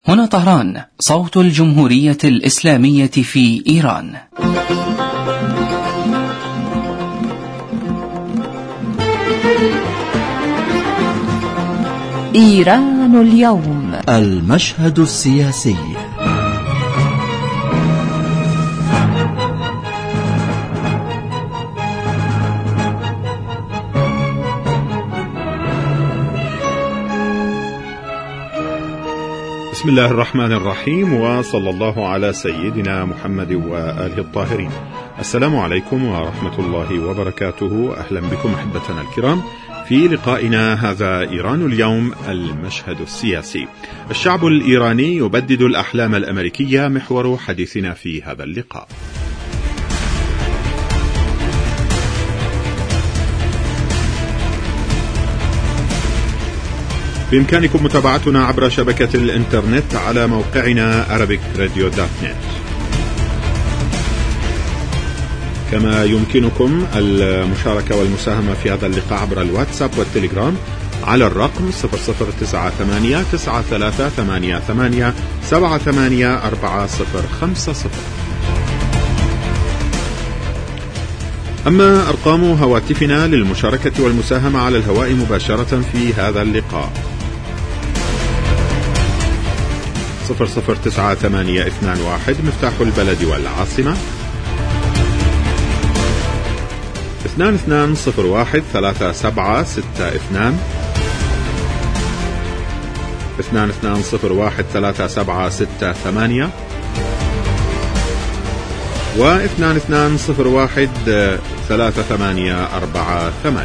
هنا طهران، صوت الجمهورية الإسلامية في إيران. إيران اليوم، المشهد السياسي. بسم الله الرحمن الرحيم، وصلى الله على سيدنا محمد وآله الطاهرين. السلام عليكم ورحمة الله وبركاته. أهلا بكم أحبتنا الكرام في لقائنا هذا إيران اليوم، المشهد السياسي. الشعب الإيراني يبدد الأحلام الأمريكية، محور حديثنا في هذا اللقاء. بإمكانكم متابعتنا عبر شبكة الإنترنت على موقعنا arabicradio.net، كما يمكنكم المشاركة والمساهمة في هذا اللقاء عبر الواتساب والتليجرام على الرقم 00988388784050. أما أرقام هواتفنا للمشاركة والمساهمة على الهواء مباشرة في هذا اللقاء: 009821 مفتاح البلد والعاصمة، 2201 3762 2201 3768 و 2201 3848.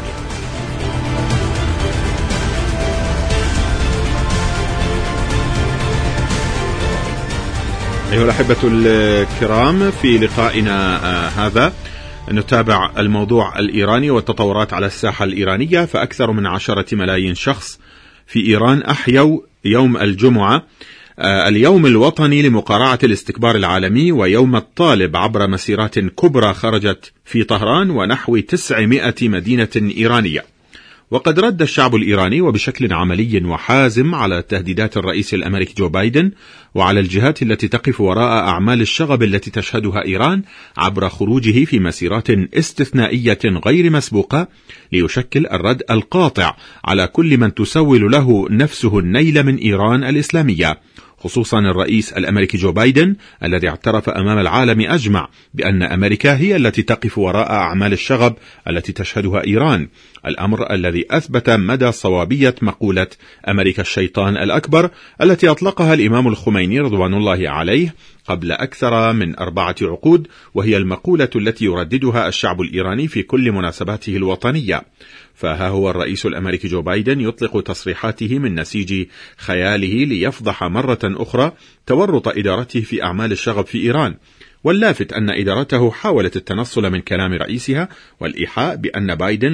أيها الأحبة الكرام، في لقائنا هذا نتابع الموضوع الإيراني والتطورات على الساحة الإيرانية. فأكثر من 10 ملايين شخص في إيران أحيوا يوم الجمعة اليوم الوطني لمقارعة الاستكبار العالمي ويوم الطالب عبر مسيرات كبرى خرجت في طهران ونحو 900 مدينة إيرانية. وقد رد الشعب الإيراني وبشكل عملي وحازم على تهديدات الرئيس الأمريكي جو بايدن وعلى الجهات التي تقف وراء أعمال الشغب التي تشهدها إيران عبر خروجه في مسيرات استثنائية غير مسبوقة ليشكل الرد القاطع على كل من تسول له نفسه النيل من إيران الإسلامية، خصوصا الرئيس الأمريكي جو بايدن الذي اعترف أمام العالم أجمع بأن أمريكا هي التي تقف وراء أعمال الشغب التي تشهدها إيران، الأمر الذي أثبت مدى صوابية مقولة أمريكا الشيطان الأكبر التي أطلقها الإمام الخميني رضوان الله عليه قبل أكثر من 4 عقود، وهي المقولة التي يرددها الشعب الإيراني في كل مناسباته الوطنية. فها هو الرئيس الأمريكي جو بايدن يطلق تصريحاته من نسيج خياله ليفضح مرة أخرى تورط إدارته في أعمال الشغب في إيران. واللافت أن إدارته حاولت التنصل من كلام رئيسها والإيحاء بأن بايدن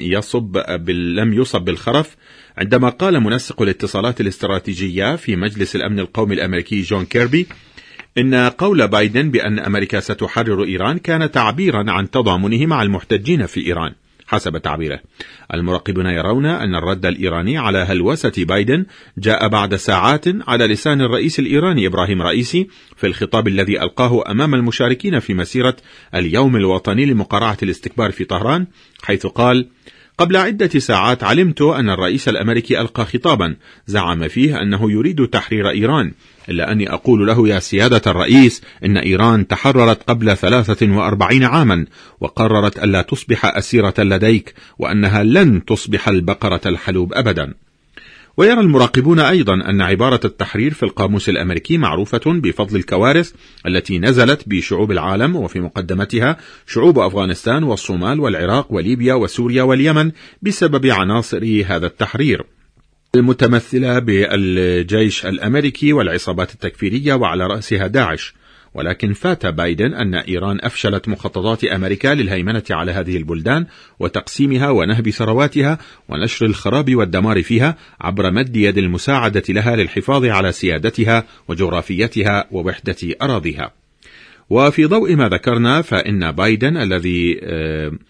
لم يصب بالخرف عندما قال منسق الاتصالات الاستراتيجية في مجلس الأمن القومي الأمريكي جون كيربي إن قول بايدن بأن أمريكا ستحرر إيران كان تعبيرا عن تضامنه مع المحتجين في إيران حسب تعبيره. المراقبون يرون أن الرد الإيراني على هلوسة بايدن جاء بعد ساعات على لسان الرئيس الإيراني إبراهيم رئيسي في الخطاب الذي ألقاه أمام المشاركين في مسيرة اليوم الوطني لمقارعة الاستكبار في طهران، حيث قال: قبل عدة ساعات علمت أن الرئيس الأمريكي ألقى خطابا زعم فيه أنه يريد تحرير إيران، إلا أني أقول له يا سيادة الرئيس إن إيران تحررت قبل 43 عاما وقررت ألا تصبح أسيرة لديك، وأنها لن تصبح البقرة الحلوب أبدا. ويرى المراقبون أيضا أن عبارة التحرير في القاموس الأمريكي معروفة بفضل الكوارث التي نزلت بشعوب العالم، وفي مقدمتها شعوب أفغانستان والصومال والعراق وليبيا وسوريا واليمن بسبب عناصر هذا التحرير المتمثلة بالجيش الأمريكي والعصابات التكفيرية وعلى رأسها داعش. ولكن فات بايدن أن إيران أفشلت مخططات أمريكا للهيمنة على هذه البلدان وتقسيمها ونهب ثرواتها ونشر الخراب والدمار فيها عبر مد يد المساعدة لها للحفاظ على سيادتها وجغرافيتها ووحدة أراضيها. وفي ضوء ما ذكرنا، فإن بايدن الذي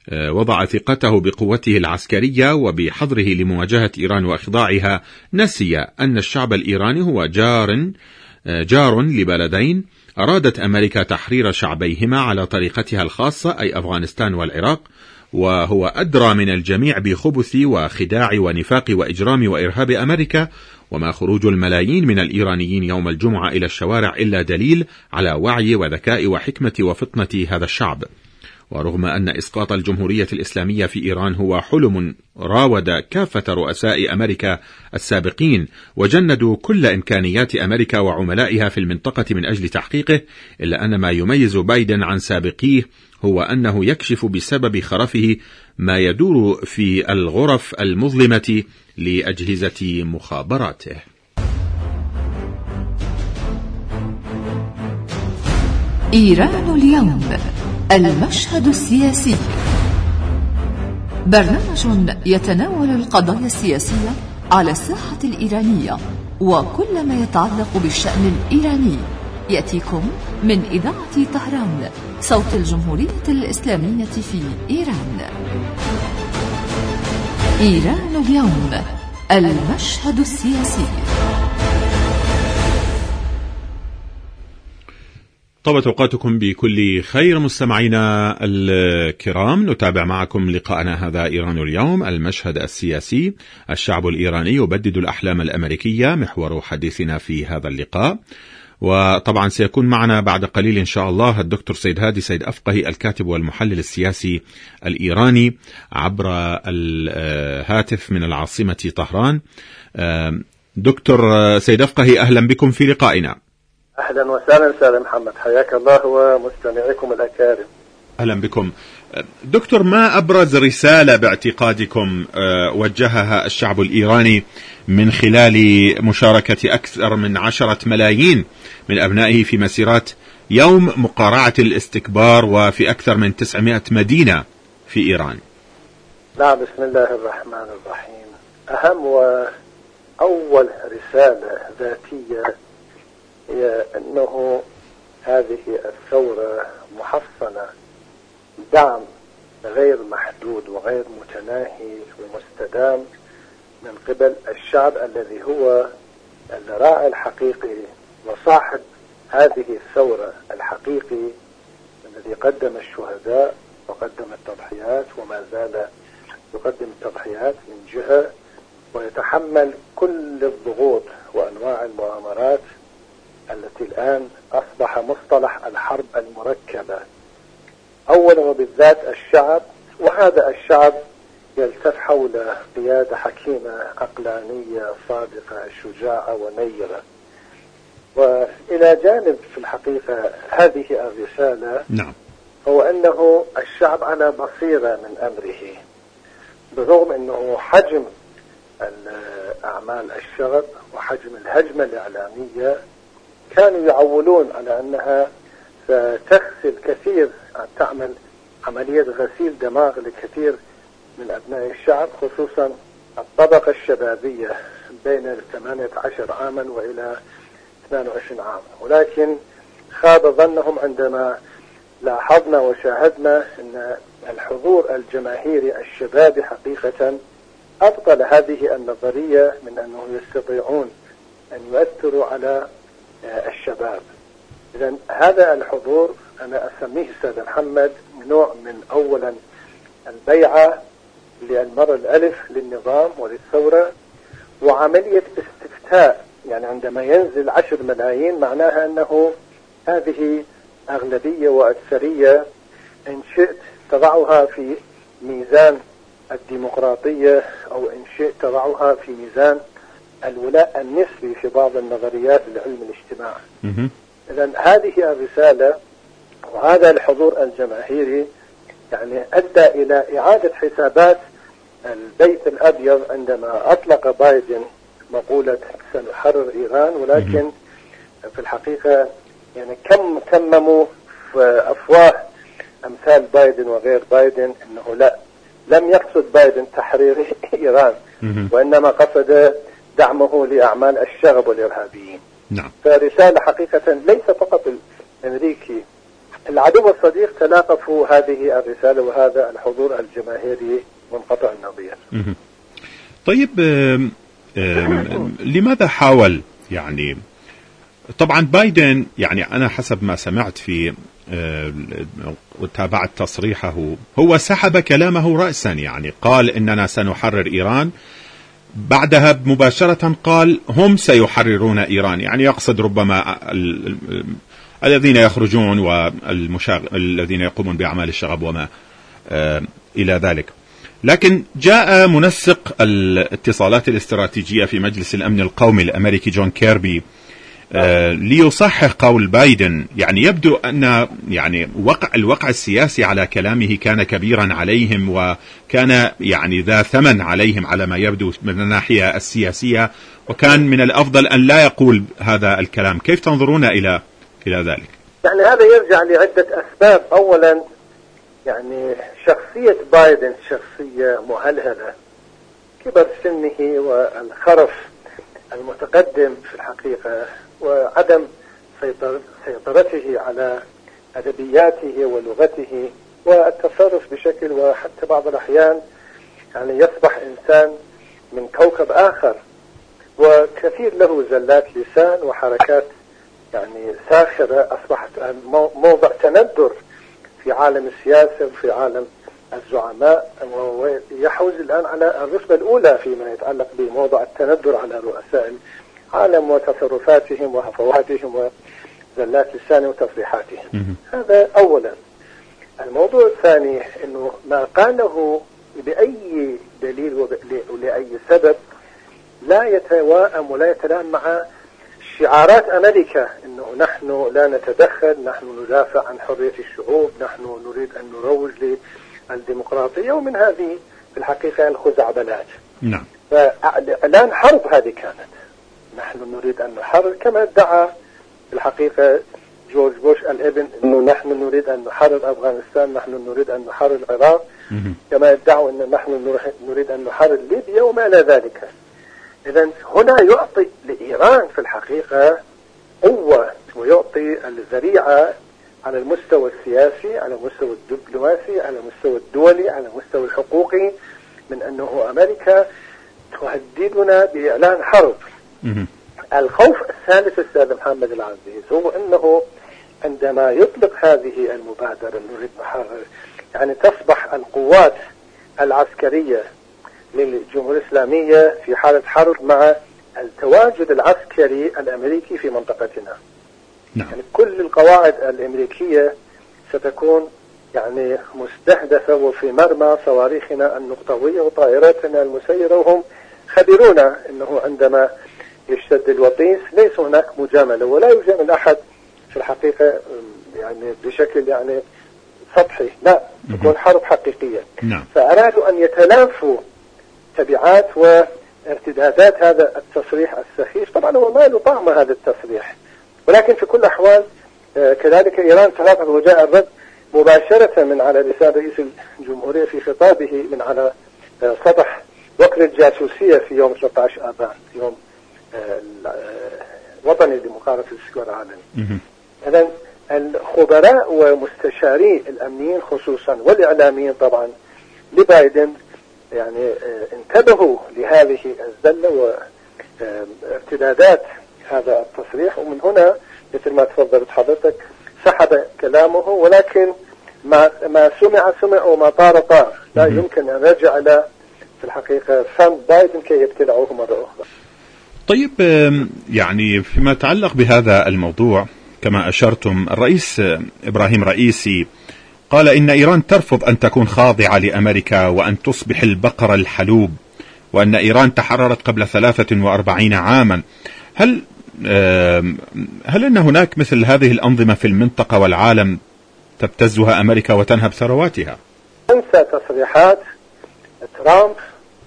وضع ثقته بقوته العسكرية وبحضره لمواجهة إيران وإخضاعها، نسي أن الشعب الإيراني هو جار لبلدين أرادت أمريكا تحرير شعبيهما على طريقتها الخاصة، أي أفغانستان والعراق، وهو أدرى من الجميع بخبث وخداع ونفاق وإجرام وإرهاب أمريكا. وما خروج الملايين من الإيرانيين يوم الجمعة إلى الشوارع إلا دليل على وعي وذكاء وحكمة وفطنة هذا الشعب. ورغم أن إسقاط الجمهورية الإسلامية في إيران هو حلم راود كافة رؤساء أمريكا السابقين وجندوا كل إمكانيات أمريكا وعملائها في المنطقة من أجل تحقيقه، إلا أن ما يميز بايدن عن سابقيه هو أنه يكشف بسبب خرفه ما يدور في الغرف المظلمة لأجهزة مخابراته. إيران اليوم، المشهد السياسي، برنامج يتناول القضايا السياسية على الساحة الإيرانية وكل ما يتعلق بالشأن الإيراني، يأتيكم من إذاعة طهران، صوت الجمهورية الإسلامية في إيران. إيران اليوم، المشهد السياسي. طابت أوقاتكم بكل خير مستمعينا الكرام، نتابع معكم لقاءنا هذا إيران اليوم، المشهد السياسي. الشعب الإيراني يبدد الأحلام الأمريكية محور حديثنا في هذا اللقاء. وطبعا سيكون معنا بعد قليل إن شاء الله الدكتور سيد هادي سيد أفقهي، الكاتب والمحلل السياسي الإيراني، عبر الهاتف من العاصمة طهران. دكتور سيد أفقهي، أهلا بكم في لقائنا. أهلا وسهلا سيد محمد، حياك الله ومستمعيكم الأكارم. أهلا بكم. دكتور، ما أبرز رسالة باعتقادكم وجهها الشعب الإيراني من خلال مشاركة أكثر من 10 ملايين من أبنائه في مسيرات يوم مقارعة الاستكبار وفي أكثر من 900 مدينة في إيران؟ نعم، بسم الله الرحمن الرحيم. أهم وأول رسالة ذاتية هي أنه هذه الثورة محصنة دعم غير محدود وغير متناهي ومستدام من قبل الشعب الذي هو الراعي الحقيقي وصاحب هذه الثورة الحقيقي، الذي قدم الشهداء وقدم التضحيات وما زال يقدم التضحيات من جهة، ويتحمل كل الضغوط وأنواع المؤامرات التي الآن أصبح مصطلح الحرب المركبة. أولا وبالذات الشعب، وهذا الشعب يلتف حول قيادة حكيمة عقلانية صادقة شجاعة ونيرة. وإلى جانب في الحقيقة هذه الرسالة، نعم، هو أنه الشعب على بصيرة من أمره، برغم أنه حجم أعمال الشغب وحجم الهجمة الإعلامية كانوا يعولون على أنها ستغسل كثير، تعمل عملية غسيل دماغ لكثير من أبناء الشعب، خصوصا الطبقة الشبابية بين 18 عاما وإلى 22 عاما. ولكن خاب ظنهم عندما لاحظنا وشاهدنا أن الحضور الجماهيري الشبابي حقيقة أبطل هذه النظرية من أنه يستطيعون أن يؤثروا على الشباب. إذن هذا الحضور أنا أسميه أستاذ محمد نوع من أولا البيعة للمرة الألف للنظام وللثورة، وعملية استفتاء. يعني عندما ينزل 10 ملايين معناها أنه هذه أغلبية وأكثرية، إن شئت تضعها في ميزان الديمقراطية أو إن شئت تضعها في ميزان الولاء النسبي في بعض النظريات لعلم الاجتماع. إذن هذه الرسالة وهذا الحضور الجماهيري يعني أدى إلى إعادة حسابات البيت الأبيض عندما أطلق بايدن مقولة سنحرر إيران، ولكن في الحقيقة يعني كمموا في أفواه أمثال بايدن وغير بايدن أنه لا، لم يقصد بايدن تحرير إيران، وإنما قصد دعمه لأعمال الشغب والإرهابيين. نعم. فرسالة حقيقة ليس فقط الأمريكي العدو والصديق تلاقفوا هذه الرسالة وهذا الحضور الجماهيري منقطع النظير. طيب لماذا حاول يعني طبعا بايدن، يعني أنا حسب ما سمعت في وتابعت تصريحه، هو سحب كلامه رأسا، يعني قال إننا سنحرر إيران، بعدها مباشرة قال هم سيحررون إيران، يعني يقصد ربما الذين يخرجون والذين يقومون بأعمال الشغب وما إلى ذلك. لكن جاء منسق الاتصالات الاستراتيجية في مجلس الأمن القومي الأمريكي جون كيربي ليصحح قول بايدن. يعني يبدو أن يعني الوقع السياسي على كلامه كان كبيرا عليهم، وكان يعني ذا ثمن عليهم على ما يبدو من الناحية السياسية، وكان من الأفضل أن لا يقول هذا الكلام. كيف تنظرون إلى ذلك؟ يعني هذا يرجع لعدة أسباب. أولا يعني شخصية بايدن شخصية مهلهلة، كبر سنه والخرف المتقدم في الحقيقة، وعدم سيطرته على أدبياته ولغته والتصرف بشكل، وحتى بعض الأحيان يعني يصبح إنسان من كوكب آخر، وكثير له زلات لسان وحركات يعني ساخرة أصبحت موضع تندر في عالم السياسة وفي عالم الزعماء، ويحوز الآن على الرتبة الأولى فيما يتعلق بموضوع التندر على رؤساء العالم وتصرفاتهم وهفواتهم وزلات لسان وتصريحاتهم. هذا أولا. الموضوع الثاني أنه ما قاله بأي دليل ولأي سبب لا يتواءم ولا يتلائم مع شعارات أمريكا، أنه نحن لا نتدخل، نحن ندافع عن حرية الشعوب، نحن نريد أن نروج للديمقراطية، ومن هذه في الحقيقة الخزعبلات. نعم. فإعلان حرب هذه كانت، نحن نريد أن نحرر، كما ادعى في الحقيقة جورج بوش الابن أنه نحن نريد أن نحرر أفغانستان، نحن نريد أن نحرر العراق، كما ادعوا أن نحن نريد أن نحرر ليبيا وما إلى ذلك. إذن هنا يعطي لإيران في الحقيقة قوة، ويعطي الذريعة على المستوى السياسي، على المستوى الدبلوماسي، على المستوى الدولي، على المستوى الحقوقي، من أنه أمريكا تهددنا بإعلان حرب. الخوف الثالث أستاذ محمد العزيز هو أنه عندما يطلق هذه المبادرة نريد نحرر، يعني تصبح القوات العسكرية للجمهورية الإسلامية في حالة حرب مع التواجد العسكري الأمريكي في منطقتنا. نعم. يعني كل القواعد الأمريكية ستكون يعني مستهدفة وفي مرمى صواريخنا النقطوية وطائراتنا المسيرة، وهم خبرون أنه عندما يشتد الوطيس ليس هناك مجاملة، ولا يجامل أحد في الحقيقة يعني بشكل يعني سطحي، لا، تكون حرب حقيقية. نعم. فأرادوا أن يتلافوا تبعات وارتدادات هذا التصريح السخيف. طبعا هو ما له طعم هذا التصريح، ولكن في كل الأحوال كذلك إيران تلاقت وجاء الرد مباشرة من على لسان رئيس الجمهورية في خطابه من على سطح وكر الجاسوسية في يوم 13 آبان، يوم وطني لمقارنة الاستقرار العالمي. إذن الخبراء ومستشاري الأمنيين خصوصا والإعلاميين طبعا لبايدن يعني انتبهوا لهذه الزلة وارتدادات هذا التصريح، ومن هنا مثل ما تفضلت حضرتك سحب كلامه، ولكن ما سمع وما طار. لا يمكن أن نرجع إلى في الحقيقة فم بايدن كي يبتلعوه مرة أخرى. طيب يعني فيما يتعلق بهذا الموضوع كما أشرتم، الرئيس إبراهيم رئيسي قال إن إيران ترفض أن تكون خاضعة لأمريكا وأن تصبح البقر الحلوب، وأن إيران تحررت قبل 43 عاما. هل أن هناك مثل هذه الأنظمة في المنطقة والعالم تبتزها أمريكا وتنهب ثرواتها؟ انسى تصريحات ترامب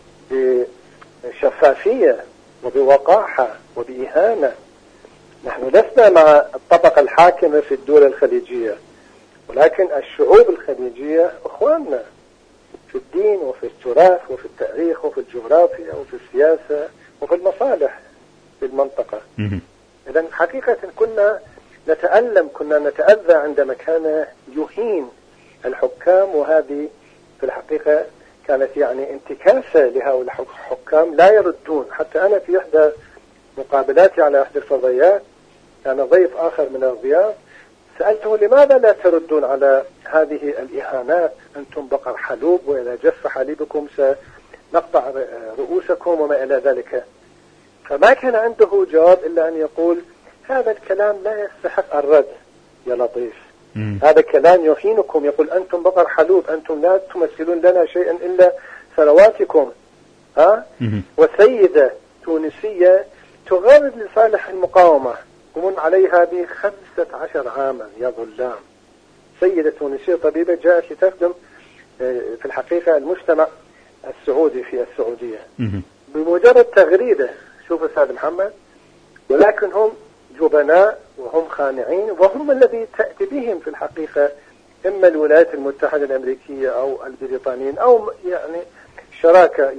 بشفافية وبوقاحة وبإهانة. نحن لسنا مع الطبقة الحاكمة في الدول الخليجية، ولكن الشعوب الخليجية أخواننا في الدين وفي التراث وفي التاريخ وفي الجغرافيا وفي السياسة وفي المصالح في المنطقة. إذن حقيقة كنا نتألم، كنا نتأذى عندما كان يهين الحكام، وهذه في الحقيقة كانت يعني انتكاسة لهؤلاء الحكام لا يردون. حتى أنا في إحدى مقابلاتي على إحدى الفضائيات كان ضيف آخر من الرياض، سألته لماذا لا تردون على هذه الإهانات؟ أنتم بقر حلوب، وإذا جف حليبكم سنقطع رؤوسكم وما إلى ذلك. فما كان عنده جواب إلا أن يقول هذا الكلام لا يستحق الرد يا لطيف، هذا كلام يهينكم، يقول أنتم بقر حلوب، أنتم لا تمثلون لنا شيئا إلا ثرواتكم. وسيدة تونسية تغرد لصالح المقاومة يقومون عليها ب15 عاما يا ظلام. سيدة تونسية طبيبة جاءت لتخدم في الحقيقة المجتمع السعودي في السعودية بمجرد تغريدة. شوف أستاذ محمد، ولكن هم جبناء وهم خانعين، وهم الذي تأتي بهم في الحقيقة إما الولايات المتحدة الأمريكية أو البريطانيين، أو يعني شراكة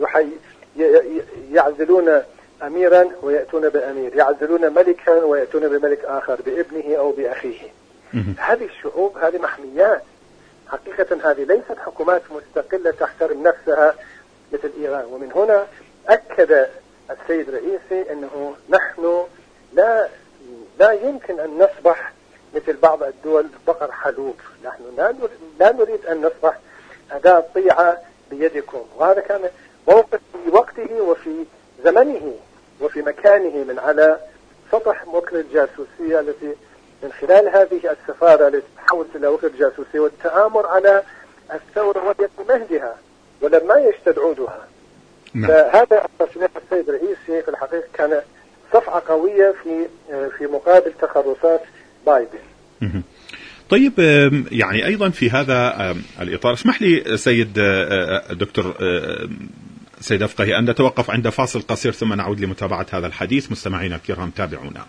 يعزلون أميرا ويأتون بأمير، يعزلون ملكا ويأتون بملك آخر بابنه أو بأخيه. هذه الشعوب هذه محميات حقيقة، هذه ليست حكومات مستقلة تحترم نفسها مثل إيران. ومن هنا أكد السيد رئيسي أنه نحن لا يمكن أن نصبح مثل بعض الدول بقر حلوب، نحن لا نريد أن نصبح أداة طيعة بيدكم. وهذا كان موقف في وقته وفي زمنه وفي مكانه من على سطح وكالة الجاسوسية التي من خلال هذه السفارة التي تحولت إلى وكالة الجاسوسية والتآمر على الثورة وهي في مهدها ولما يشتد عودها. فهذا تصريح السيد الرئيسي في الحقيقة كان صفعة قوية في مقابل تخرصات بايدن. طيب، يعني أيضا في هذا الإطار اسمح لي سيد دكتور سيد أفقهي أن نتوقف عند فاصل قصير ثم نعود لمتابعة هذا الحديث. مستمعينا الكرام تابعونا.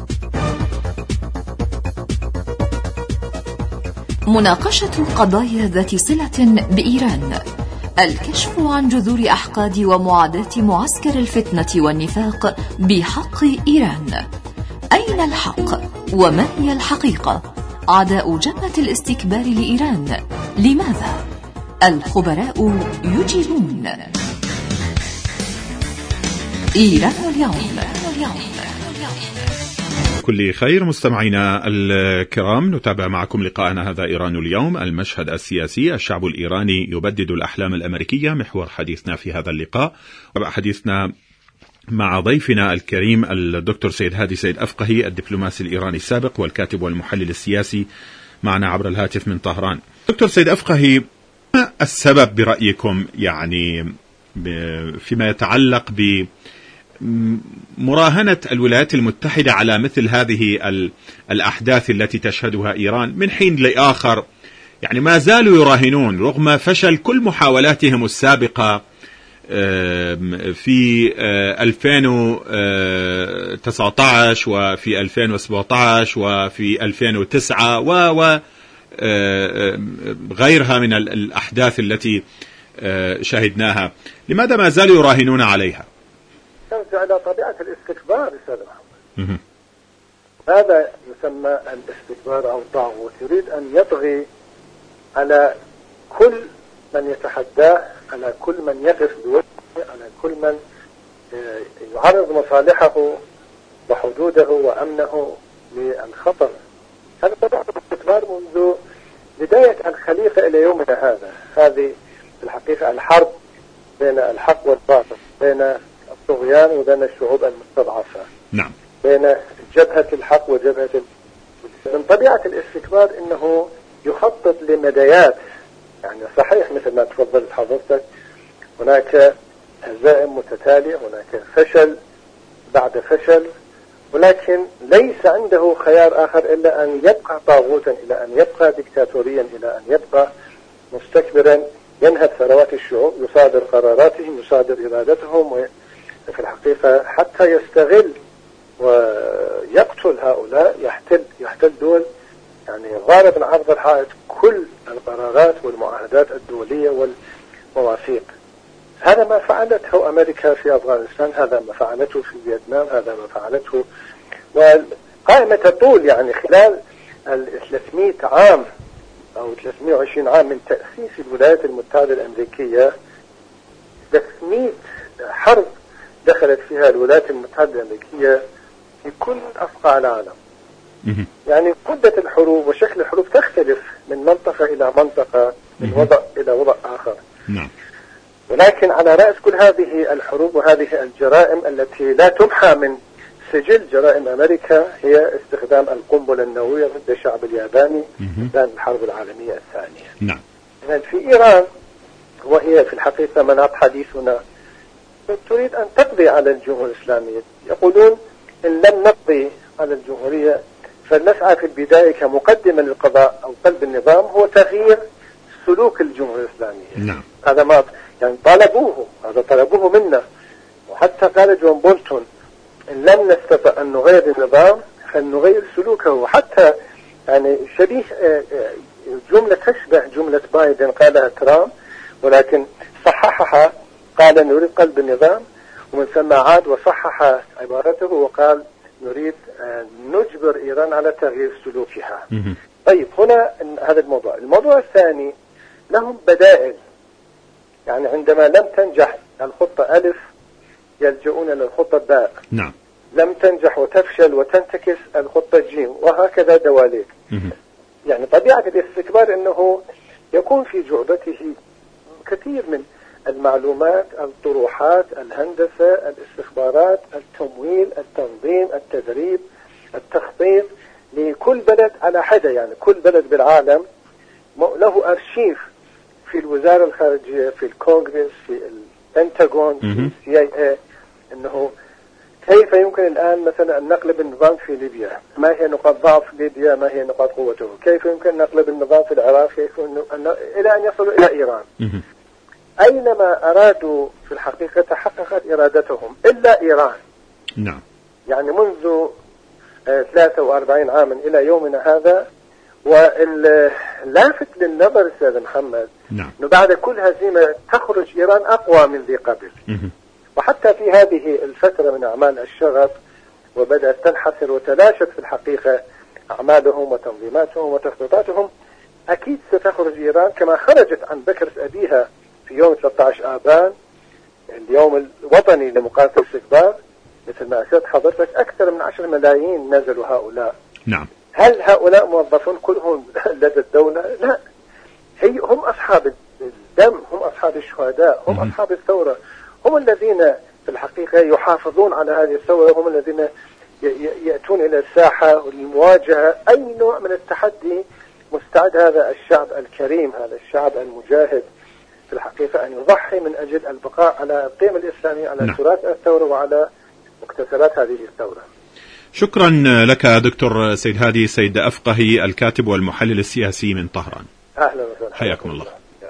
مناقشة قضايا ذات صلة بإيران، الكشف عن جذور أحقاد ومعاداة معسكر الفتنة والنفاق بحق إيران. أين الحق وما هي الحقيقة؟ عداء جبهة الاستكبار لإيران لماذا؟ الخبراء يجيبون. إيران اليوم. كل خير مستمعينا الكرام، نتابع معكم لقاءنا هذا إيران اليوم، المشهد السياسي، الشعب الإيراني يبدد الأحلام الأمريكية، محور حديثنا في هذا اللقاء. حديثنا مع ضيفنا الكريم الدكتور سيد هادي سيد أفقهي، الدبلوماسي الإيراني السابق والكاتب والمحلل السياسي، معنا عبر الهاتف من طهران. دكتور سيد أفقهي، ما السبب برأيكم يعني فيما يتعلق بمراهنة الولايات المتحدة على مثل هذه الأحداث التي تشهدها إيران من حين لآخر؟ يعني ما زالوا يراهنون رغم فشل كل محاولاتهم السابقة في 2019 وفي 2017 وفي 2009 وغيرها من الأحداث التي شهدناها. لماذا ما زالوا يراهنون عليها؟ على طبيعة الاستكبار أستاذ محمد. هذا يسمى الاستكبار أو الطاغوت، يريد أن يطغي على كل من يتحداه، على كل من يقف بوجهه، على كل من يعرض مصالحه وحدوده وأمنه للخطر. هذا طبعا الاستكبار منذ بداية الخليقة إلى يومنا هذا. هذه في الحقيقة الحرب بين الحق والباطل، بين الطغيان وبين الشعوب المستضعفة. نعم. بين جبهة الحق وجبهة من طبيعة الاستكبار إنه يخطط لمديات. يعني صحيح مثل ما تفضلت حضرتك، هناك هزائم متتالية، هناك فشل بعد فشل، ولكن ليس عنده خيار آخر إلا أن يبقى طاغوتا، إلى أن يبقى ديكتاتوريا، إلى أن يبقى مستكبرا ينهب ثروات الشعوب، يصادر قراراتهم، يصادر إرادتهم، وفي الحقيقة حتى يستغل ويقتل هؤلاء، يحتل دول، يعني ضارب من عرض الحائط كل القرارات والمعاهدات الدولية والمواثيق. هذا ما فعلته أمريكا في أفغانستان، هذا ما فعلته في فيتنام، هذا ما فعلته. قائمة تطول يعني خلال 300 عام أو 320 عام من تأسيس الولايات المتحدة الأمريكية. 300 حرب دخلت فيها الولايات المتحدة الأمريكية في كل أصقاع العالم. يعني مدة الحروب وشكل الحروب تختلف من منطقة إلى منطقة، من وضع إلى وضع آخر. ولكن على رأس كل هذه الحروب وهذه الجرائم التي لا تمحى من سجل جرائم أمريكا هي استخدام القنبلة النووية ضد الشعب الياباني خلال الحرب العالمية الثانية. نعم. في إيران، وهي في الحقيقة مناط حديثنا، تريد أن تقضي على الجمهورية الإسلامية. يقولون إن لم نقضي على الجمهورية فلنسعى في البداية كمقدمة للقضاء أو قلب النظام هو تغيير سلوك الجمهورية الإسلامية. نعم. هذا ما يعني طلبوه منا. وحتى قال جون بولتون إن لم نستطع أن نغير النظام فلنغير سلوكه. حتى يعني شبيه جملة تشبه جملة بايدن قالها ترامب، ولكن صححها، قال نريد قلب النظام، ومن ثم عاد وصحح عبارته وقال نريد نجبر إيران على تغيير سلوكها. طيب، هنا هذا الموضوع الثاني لهم بدائل. يعني عندما لم تنجح الخطة ألف يلجؤون إلى الخطة باء. نعم. لم تنجح وتفشل وتنتكس الخطة جيم، وهكذا دواليك. يعني طبيعة الاستكبار أنه يكون في جعبته كثير من المعلومات، الطروحات، الهندسة، الاستخبارات، التمويل، التنظيم، التدريب، التخطيط لكل بلد على حدة. يعني كل بلد بالعالم له أرشيف في الوزارة الخارجية، في الكونغرس، في البنتاغون، في CIA، أنه كيف يمكن الآن مثلا أن نقلب النظام في ليبيا، ما هي نقاط ضعف ليبيا، ما هي نقاط قوته، كيف يمكن نقلب النظام في العراق، كيف إلى أن يصلوا إلى إيران. أينما أرادوا في الحقيقة تحققت إرادتهم إلا إيران. نعم. يعني منذ 43 عاما إلى يومنا هذا. واللافت للنظر أستاذ محمد أنه بعد كل هزيمة تخرج إيران أقوى من ذي قبل. وحتى في هذه الفترة من أعمال الشغب وبدأت تنحسر وتلاشت في الحقيقة أعمالهم وتنظيماتهم وتخطيطاتهم، أكيد ستخرج إيران كما خرجت عن بكرة أبيها في يوم 13 آبان، اليوم الوطني لمقاومة الاستكبار. مثل ما أشرت حضرتك أكثر من 10 ملايين نزلوا هؤلاء. نعم. هل هؤلاء موظفون كلهم لدى الدولة؟ لا، هم أصحاب الدم، هم أصحاب الشهداء، هم أصحاب الثورة، هم الذين في الحقيقة يحافظون على هذه الثورة، هم الذين يأتون إلى الساحة للمواجهة أي نوع من التحدي. مستعد هذا الشعب الكريم، هذا الشعب المجاهد في الحقيقة أن يضحي من أجل البقاء على القيم الإسلامية، على تراث الثورة وعلى مكتسبات هذه الثورة. شكرا لك دكتور سيد هادي سيد أفقهي، الكاتب والمحلل السياسي من طهران. أهلا وسهلا، حياكم الله.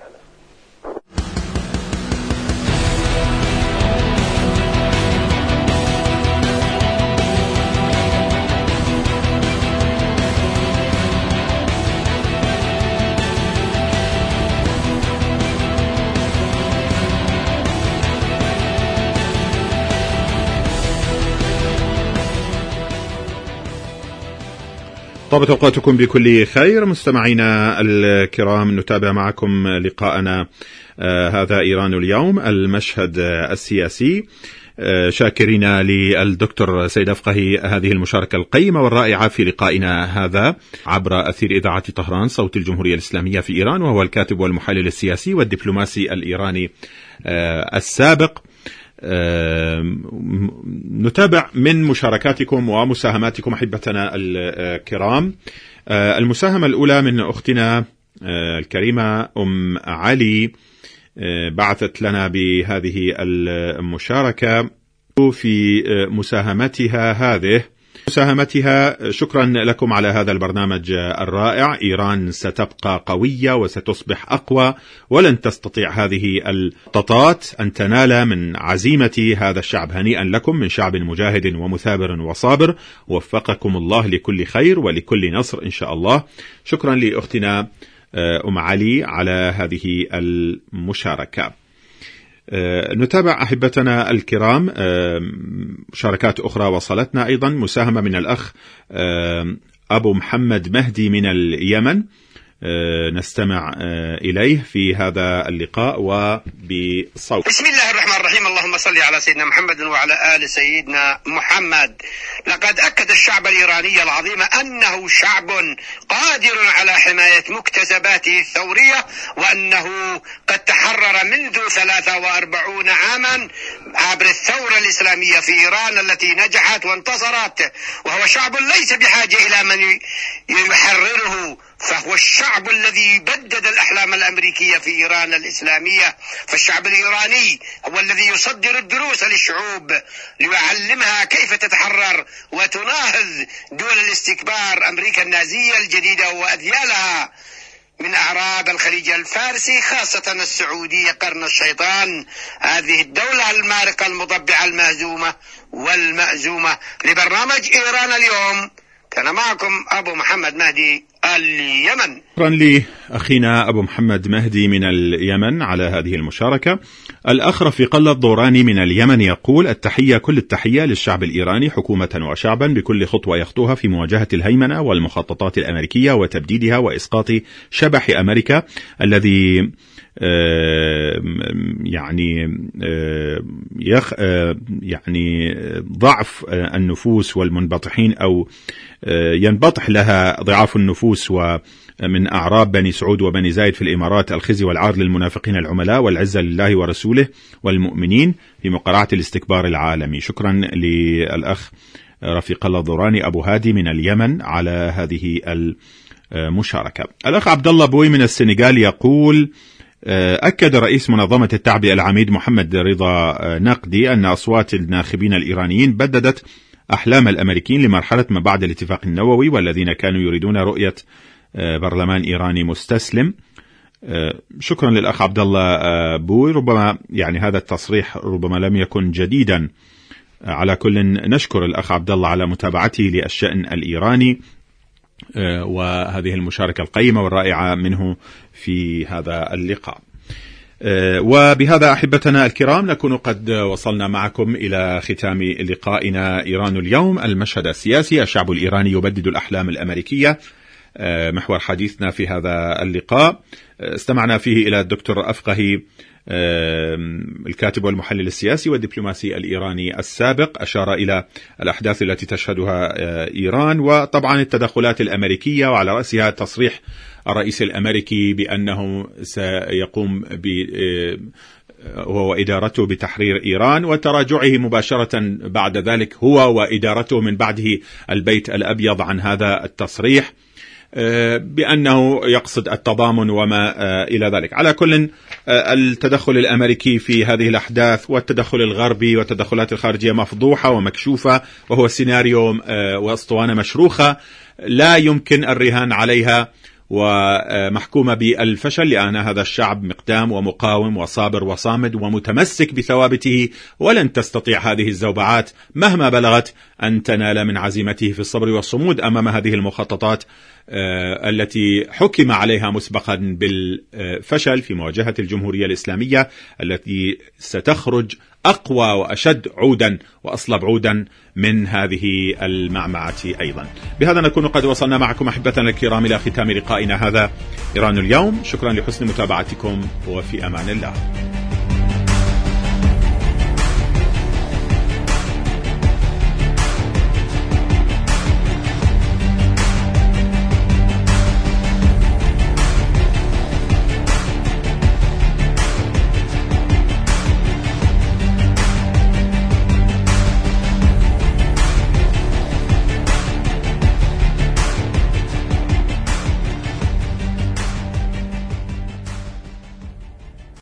طابت أوقاتكم بكل خير مستمعينا الكرام. نتابع معكم لقاءنا هذا إيران اليوم، المشهد السياسي، شاكرين للدكتور سيد أفقهي هذه المشاركة القيمة والرائعة في لقائنا هذا عبر أثير إذاعة طهران صوت الجمهورية الإسلامية في إيران، وهو الكاتب والمحلل السياسي والدبلوماسي الإيراني السابق. نتابع من مشاركاتكم ومساهماتكم أحبتنا الكرام. المساهمة الأولى من أختنا الكريمة أم علي، بعثت لنا بهذه المشاركة في مساهمتها. شكرا لكم على هذا البرنامج الرائع. إيران ستبقى قوية وستصبح أقوى، ولن تستطيع هذه الطاطات أن تنال من عزيمة هذا الشعب. هنيئا لكم من شعب مجاهد ومثابر وصابر، وفقكم الله لكل خير ولكل نصر إن شاء الله. شكرا لأختنا أم علي على هذه المشاركة. نتابع أحبتنا الكرام مشاركات أخرى وصلتنا أيضا. مساهمة من الأخ أبو محمد مهدي من اليمن، نستمع إليه في هذا اللقاء وبصوت. بسم الله الرحمن الرحيم. اللهم صل على سيدنا محمد وعلى آل سيدنا محمد. لقد أكد الشعب الإيراني العظيم أنه شعب قادر على حماية مكتسباته الثورية، وأنه قد تحرر منذ 43 عاما عبر الثورة الإسلامية في إيران التي نجحت وانتصرت، وهو شعب ليس بحاجة إلى من يحرره، فهو الشعب الذي بدد الأحلام الأمريكية في إيران الإسلامية. فالشعب الإيراني هو الذي يصدر الدروس للشعوب ليعلمها كيف تتحرر وتناهض دول الاستكبار أمريكا النازية الجديدة وأذيالها من أعراب الخليج الفارسي، خاصة السعودية قرن الشيطان، هذه الدولة المارقة المضبعة المهزومة والمأزومة. لبرنامج إيران اليوم كان معكم أبو محمد مهدي اليمن. شكرا لأخينا أبو محمد مهدي من اليمن على هذه المشاركة. الأخ رفيق الله الضوراني من اليمن يقول: التحية كل التحية للشعب الإيراني حكومة وشعبا بكل خطوة يخطوها في مواجهة الهيمنة والمخططات الأمريكية وتبديدها وإسقاط شبح أمريكا الذي يعني ضعف النفوس والمنبطحين أو ينبطح لها ضعاف النفوس، ومن أعراب بني سعود وبني زايد في الإمارات الخزي والعار للمنافقين العملاء والعزة لله ورسوله والمؤمنين في مقارعة الاستكبار العالمي. شكرا للأخ رفيق الله الضوراني أبو هادي من اليمن على هذه المشاركة. الأخ عبد الله بوي من السنغال يقول: أكد رئيس منظمة التعبئة العميد محمد رضا نقدي أن أصوات الناخبين الإيرانيين بددت أحلام الأمريكيين لمرحلة ما بعد الاتفاق النووي، والذين كانوا يريدون رؤية برلمان إيراني مستسلم. شكرا للأخ عبد الله بوي. ربما يعني هذا التصريح ربما لم يكن جديدا، على كل نشكر الأخ عبد الله على متابعته للشأن الإيراني وهذه المشاركة القيمة والرائعة منه في هذا اللقاء. وبهذا أحبتنا الكرام نكون قد وصلنا معكم إلى ختام لقائنا إيران اليوم، المشهد السياسي، الشعب الإيراني يبدد الأحلام الأمريكية، محور حديثنا في هذا اللقاء. استمعنا فيه إلى الدكتور أفقهي الكاتب والمحلل السياسي والدبلوماسي الإيراني السابق، أشار إلى الأحداث التي تشهدها إيران وطبعا التدخلات الأمريكية، وعلى رأسها تصريح الرئيس الأمريكي بأنه سيقوم هو وإدارته بتحرير إيران، وتراجعه مباشرة بعد ذلك هو وإدارته من بعده البيت الأبيض عن هذا التصريح بأنه يقصد التضامن وما إلى ذلك. على كل التدخل الأمريكي في هذه الأحداث والتدخل الغربي والتدخلات الخارجية مفضوحة ومكشوفة، وهو سيناريو واسطوانة مشروخة لا يمكن الرهان عليها ومحكومة بالفشل، لأن هذا الشعب مقدام ومقاوم وصابر وصامد ومتمسك بثوابته، ولن تستطيع هذه الزوبعات مهما بلغت أن تنال من عزيمته في الصبر والصمود أمام هذه المخططات التي حكم عليها مسبقا بالفشل في مواجهة الجمهورية الإسلامية التي ستخرج أقوى وأشد عودا وأصلب عودا من هذه المعمعة أيضا. بهذا نكون قد وصلنا معكم أحبتنا الكرام إلى ختام لقائنا هذا إيران اليوم. شكرا لحسن متابعتكم وفي أمان الله.